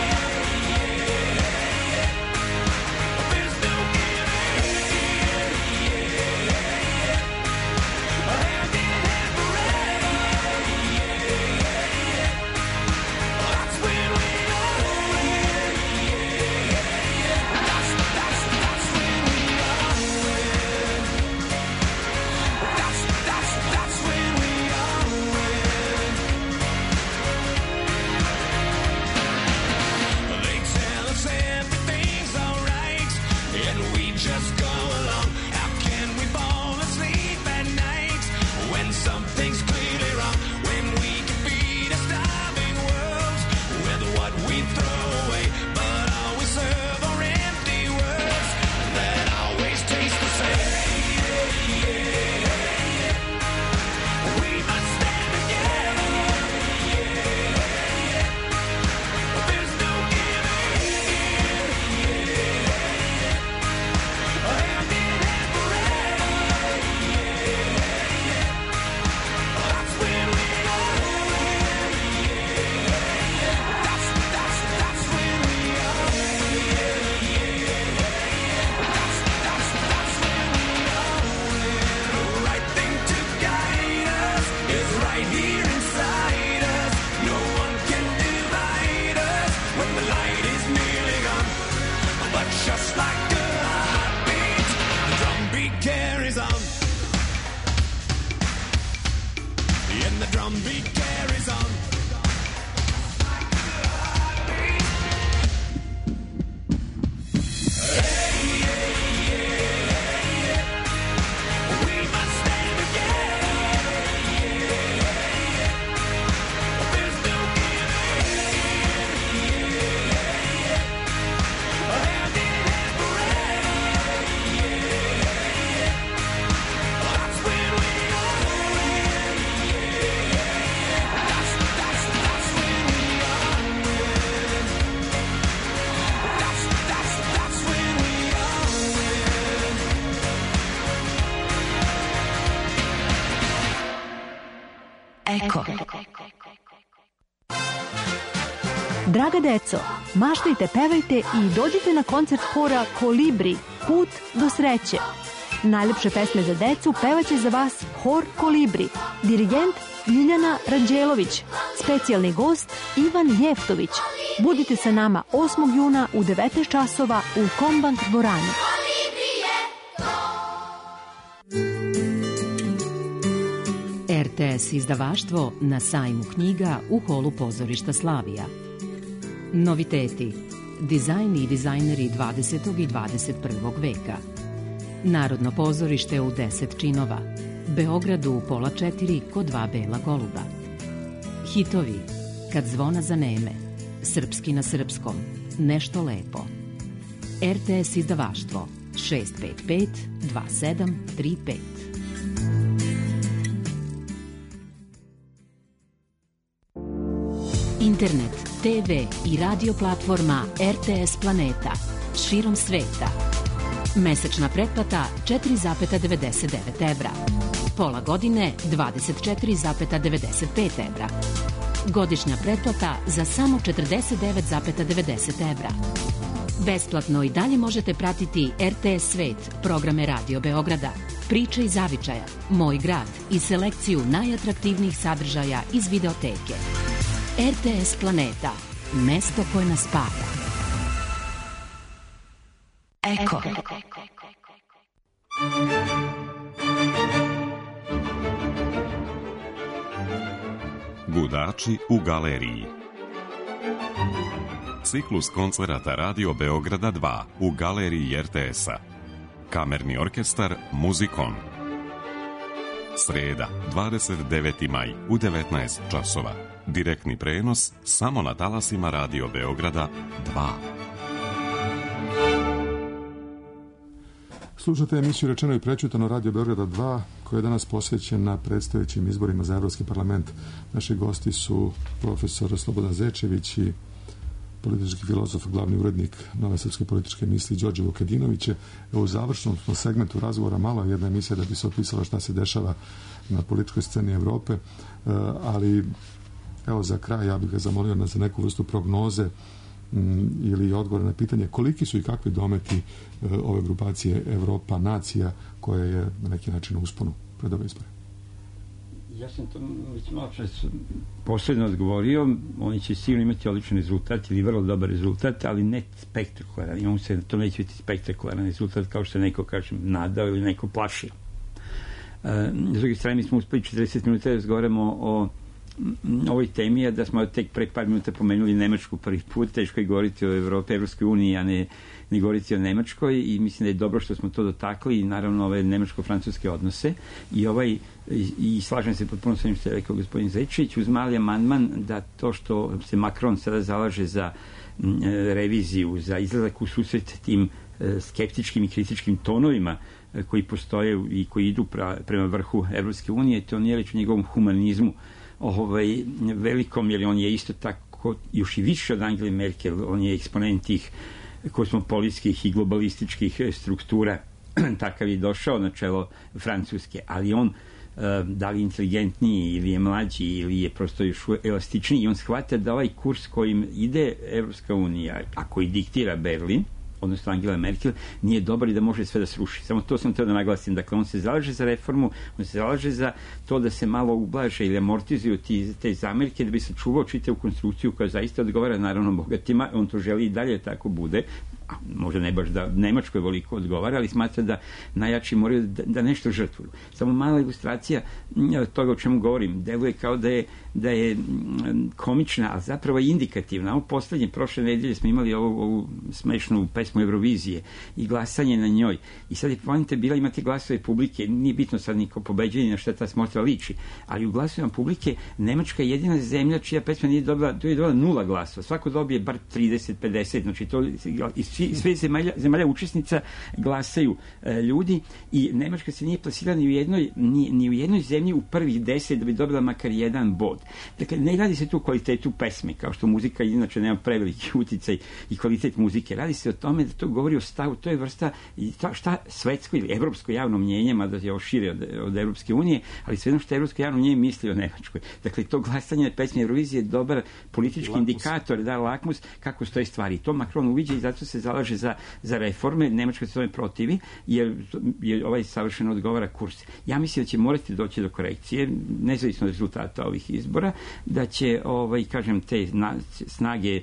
There's no giving. Hand in hand forever. That's when we all win. That's, that's, that's when we all win. That's, that's, that's when we all win. They tell us everything's alright, and we just go along. How can we fall asleep at night when something's clearly wrong? When we can feed a starving world with what we throw away, but all we serve are empty words that always taste the same. We must stand together. There's no giving in. Hand in hand forever. That's when we all win. That's, that's, that's when we all win. That's, that's, that's when we all win. The right thing to guide us is right here inside us. No one can divide us when the light is nearly gone. But just like a heartbeat, the drumbeat carries on. And the drumbeat carries on. We must stand together. There's no giving in. Hand in hand forever. That's when we all win. That's, that's, that's when we all win. That's, that's, that's when we all win. Eko. Draga deco, maštajte, pevajte i dođite na koncert hora Kolibri, Put do sreće. Najlepše pesme za decu pevaće za vas hor Kolibri, dirigent Ljiljana Ranđelović, specijalni gost Ivan Jeftović. Budite sa nama osmog juna u devetnaest časova u Kombank dvorani. R T S izdavaštvo na sajmu knjiga u holu pozorišta Slavija. Noviteti, dizajn i dizajneri dvadesetog i dvadeset prvog veka. Narodno pozorište u deset činova. Beogradu u pola četiri kod dva bela goluba. Hitovi, kad zvona zaneme. Srpski na srpskom, nešto lepo. R T S izdavaštvo šest pet pet dva sedam tri pet. Internet, te ve i radio platforma R T S Planeta širom sveta. Mesečna pretplata četiri zarez devedeset devet evra. Pola godine dvadeset četiri zarez devedeset pet evra. Godišnja pretplata za samo četrdeset devet zarez devedeset evra. Besplatno i dalje možete pratiti R T S Svet, programe Radio Beograda, Priče iz zavičaja, Moj grad i selekciju najatraktivnijih sadržaja iz videoteke. R T S Planeta, mesto koje nas spaja. Eko. Gudači u galeriji. Ciklus koncerata Radio Beograda dva u galeriji R T S-a. Kamerni orkestar Muzikon. Sreda, dvadeset deveti maj u devetnaest časova. Direktni prenos samo na talasima Radio Beograda dva. Slušate emisiju Rečeno i prečutano Radio Beograda dva, koja je danas posvećena predstojećim izborima za Evropski parlament. Naši gosti su profesor Slobodan Zečević i politički filozof, glavni urednik Nove srpske političke misli Đorđe Vukadinović. U završnom segmentu razgovora malo jedna emisija da bi se opisala šta se dešava na političkoj sceni Evrope, ali evo za kraj ja bih ga zamolio za neku vrstu prognoze ili odgovor na pitanje koliki su i kakvi dometi ove grupacije Evropa nacija koja je na neki način u usponu pred ove izbore. Ja sam to već malo čas posledno odgovorio, oni će sigurno imati odličan rezultat ili vrlo dobar rezultat, ali ne spektakularan. Imamo se, to neće biti spektakularan rezultat kao što neko, kažem, nadao ili neko plašio. S druge strane, mi smo uspeli četrdeset minuta da razgovaramo o ovoj temi, a da smo tek pre par minuta pomenuli Nemačku prvi put, teško je govoriti o Evropi, Evropskoj uniji, a ne, ne govoriti o Nemačkoj, i mislim da je dobro što smo to dotakli i naravno ove nemačko-francuske odnose i ovaj i, i slažem se potpuno sa onim što je rekao gospodin Zečević, uz mali amandman da to što se Macron sada zalaže za m, reviziju, za izlazak u susret tim e, skeptičkim i kritičkim tonovima e, koji postoje i koji idu pra, prema vrhu Evropske unije, to nije reč o njegovom humanizmu ovaj, velikom, jer on je isto tako još i više od Angele Merkel, on je eksponent tih kosmopolitskih i globalističkih struktura, takav je došao na čelo Francuske, ali on da li inteligentniji ili je mlađi ili je prosto još elastičniji, i on shvata da ovaj kurs kojim ide Evropska unija, a koji diktira Berlin, odnosno Angela Merkel, nije dobar i da može sve da sruši. Samo to sam teo da naglasim. Dakle, on se zalaže za reformu, on se zalaže za to da se malo ublaže ili amortizuju ti, te zamerke, da bi se čuvao čitavu konstrukciju koja zaista odgovara naravno bogatima. On to želi i dalje tako bude, a možda ne baš da Nemačkoj voliko odgovara, ali smatra da najjači moraju da, da nešto žrtvuju. Samo mala ilustracija toga o čemu govorim. Deluje kao da je, da je komična, a zapravo je indikativna. Ovo poslednje, prošle nedelje smo imali ovu, ovu smešnu pesmu Eurovizije i glasanje na njoj. I sad je poenta bila, imate glasove publike, nije bitno sad niko pobeđenje na šta ta smotra liči, ali u glasovima publike Nemačka je jedina zemlja čija pesma nije dobila, to je dobila nula glasova. Svako dobije bar trideset pedeset, znači to iz sve zemalja, zemalja učesnica glasaju e, ljudi, i Nemačka se nije plasirala ni u jednoj, ni, ni u jednoj zemlji u prvih deset da bi dobila makar jedan bod. Dakle, ne radi se tu o kvalitetu pesme, kao što muzika inače nema preveliki uticaj i kvalitet muzike. Radi se o tome da to govori o stavu, to je vrsta šta, šta svetsko ili evropsko javno mnjenje, mada je ovo šire od, od Evropske unije, ali sve jedno što evropsko javno mnjenje misli o Nemačkoj. Dakle, to glasanje pesme Eurovizije je dobar politički lakmus. Indikator, da, lakmus, kako stoje stvari. To Macron uviđa i zato se zalaže za, za reforme. Nemačka se tome protivi, jer je ovaj savršeno odgovara kurs. Ja mislim da će morati doći do korekcije, nezavisno od rezultata ovih izbora, da će, ovaj, kažem, te na, snage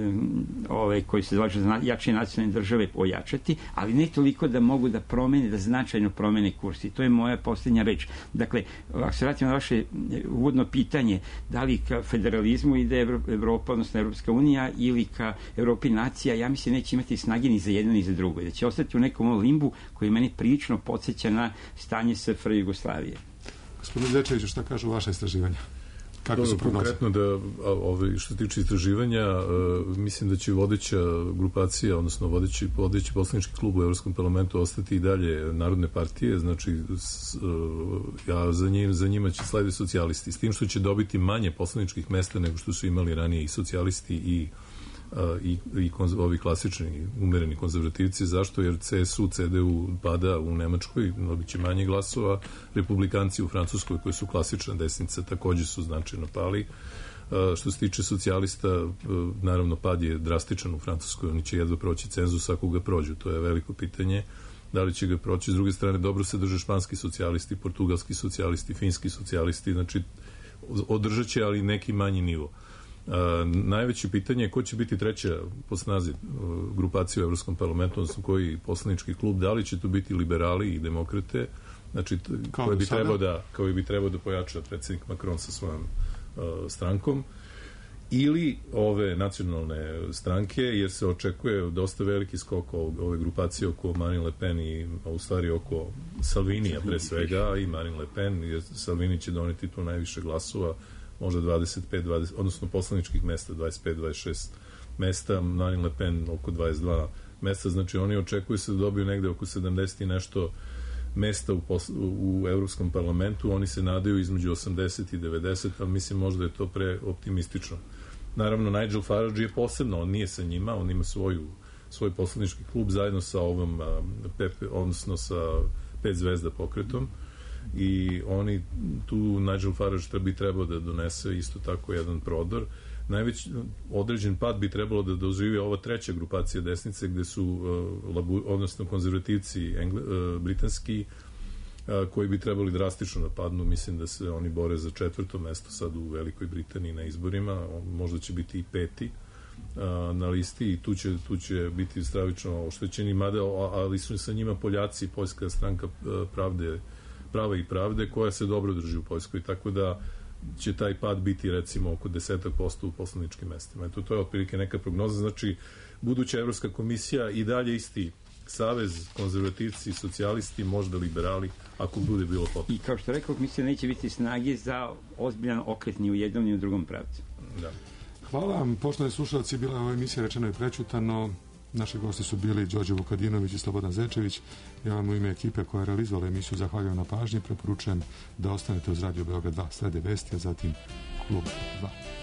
ove koji se zalažu za jače nacionalne države ojačati, ali ne toliko da mogu da promene, da značajno promene kurs. I to je moja posljednja reč. Dakle, ako se vratimo na vaše uvodno pitanje, da li ka federalizmu ide Evropa, odnosno Evropska unija, ili ka Evropi nacija, ja mislim neće imati snage ni za jedno ni za drugo. Da će ostati u nekom limbu koji meni prilično podsjeća na stanje S F R Jugoslavije. Gospodin Zečević, šta kažu vaše istraživanja? Kako su prognoze? Konkretno da, ovaj, što se tiče istraživanja, uh, mislim da će vodeća grupacija, odnosno vodeći, vodeći poslanički klub u Evropskom parlamentu ostati i dalje narodne partije, znači s, uh, ja, za, njim, za njima će slediti socijalisti, s tim što će dobiti manje poslaničkih mesta nego što su imali ranije i socijalisti i i, i konz, ovi klasični umereni konzervativci. Zašto? Jer C S U, C D U pada u Nemačkoj, dobit će manje glasova. Republikanci u Francuskoj, koji su klasična desnica, takođe su značajno pali. A, što se tiče socijalista, a, naravno pad je drastičan u Francuskoj, oni će jedva proći cenzus ako ga prođu, to je veliko pitanje. Da li će ga proći? S druge strane, dobro se drže španski socijalisti, portugalski socijalisti, finski socijalisti, znači održat će, ali neki manji nivo. Uh, najveće pitanje je ko će biti treća po snazi uh, grupacija u Evropskom parlamentu, odnosno koji poslanički klub, da li će to biti liberali i demokrate, znači koji bi trebao da, koji bi trebao da pojača predsjednik Macron sa svojom uh, strankom, ili ove nacionalne stranke, jer se očekuje dosta veliki skok ove grupacije oko Marine Le Pen i u stvari oko Salvinija pre svega, i Marine Le Pen, jer Salvini će doneti tu najviše glasova, možda dvadeset pet, dvadeset, odnosno poslaničkih mesta, dvadeset pet, dvadeset šest mesta, Marine Le Pen oko dvadeset dva mesta, znači oni očekuju se da dobiju negde oko sedamdeset i nešto mesta u, posl- u Evropskom parlamentu, oni se nadaju između osamdeset i devedeset, ali mislim možda je to preoptimistično. Naravno, Nigel Farage je posebno, on nije sa njima, on ima svoju, svoj poslanički klub zajedno sa ovom, Pepe, odnosno sa pet zvezda pokretom, i oni tu Nigel Farage bi trebao da donese isto tako jedan prodor. Najveći određen pad bi trebalo da doživi ova treća grupacija desnice, gde su uh, labu, odnosno konzervativci engle, uh, britanski, uh, koji bi trebali drastično da padnu. Mislim da se oni bore za četvrto mesto sad u Velikoj Britaniji na izborima, možda će biti i peti uh, na listi, i tu će, tu će biti stravično oštećeni, mada, ali su sa njima Poljaci, Poljska stranka uh, pravde, prava i pravde, koja se dobro drži u Poljskoj, tako da će taj pad biti recimo oko deset posto u poslaničkim mestima. Eto, to je otprilike neka prognoza. Znači, buduća Evropska komisija i dalje isti savez, konzervativci, socijalisti, možda liberali, ako bude bilo potrebno. I kao što rekao, komisija neće biti snage za ozbiljan okret ni u jednom ni u drugom pravcu. Da. Hvala vam, poštovani slušalci, bila je ova emisija Rečeno i prečutano. Naši gosti su bili Đorđe Vukadinović i Slobodan Zečević. Ja vam u ime ekipe koja je realizovala emisiju zahvaljujem na pažnji. Preporučujem da ostanete uz Radio Beograd dva, slede vesti, a zatim Klub dva.